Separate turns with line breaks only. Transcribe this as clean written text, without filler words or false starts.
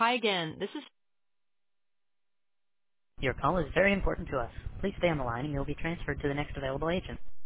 Hi again. This is.
Your call is very important to us. Please stay on the line and you'll be transferred to the next available agent.